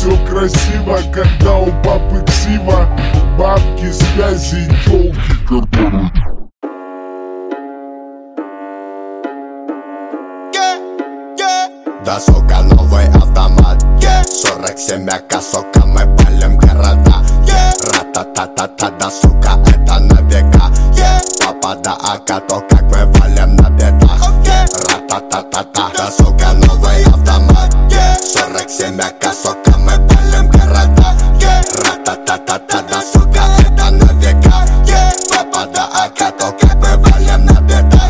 все красиво, когда у папы ксива. Бабки, связи, тёлки, которые... Да, сука, новый автомат, 47 АК, сука, мы палим города. Ра-та-та-та-та, да, сука, это на века. Папа, да, АК, то как мы валим на бедах. Ра-та-та-та-та, да, сука, новый автомат, 47 АК, сука, мы палим города. Ра-та-та-та-та, да, сука, это на века. Папа, да, АК, то как мы валим на бедах.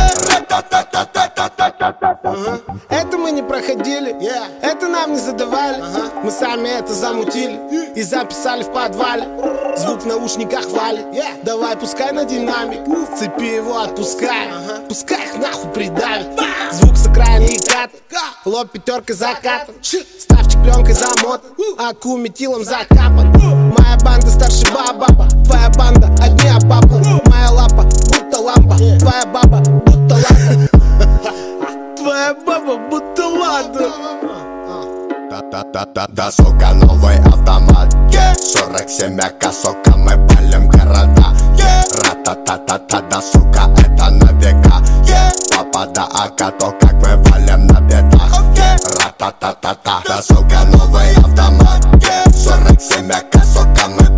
Это мы не проходили, это нам не задавали. Мы сами это замутили и записали в подвале. Звук в наушниках валит, давай пускай на динамик. С цепи его отпускай, пускай их нахуй придавит. Звук с окраины и кат, лоб пятеркой закатан, ставчик пленкой замотан, аку метилом закапан. Моя банда старше баба, твоя банда одни обапла. Моя лапа будто лампа, твоя баба будто лада. Твоя баба будто лада. Да, сука, новый автомат, 47 АК, сука, мы палим города. Ра-та-та-та-та, да, сука, это на века. Папа, да, АК, то как мы валим на бедах. Ра-та-та-та-та, да, сука, новый автомат, 47 АК, сука, мы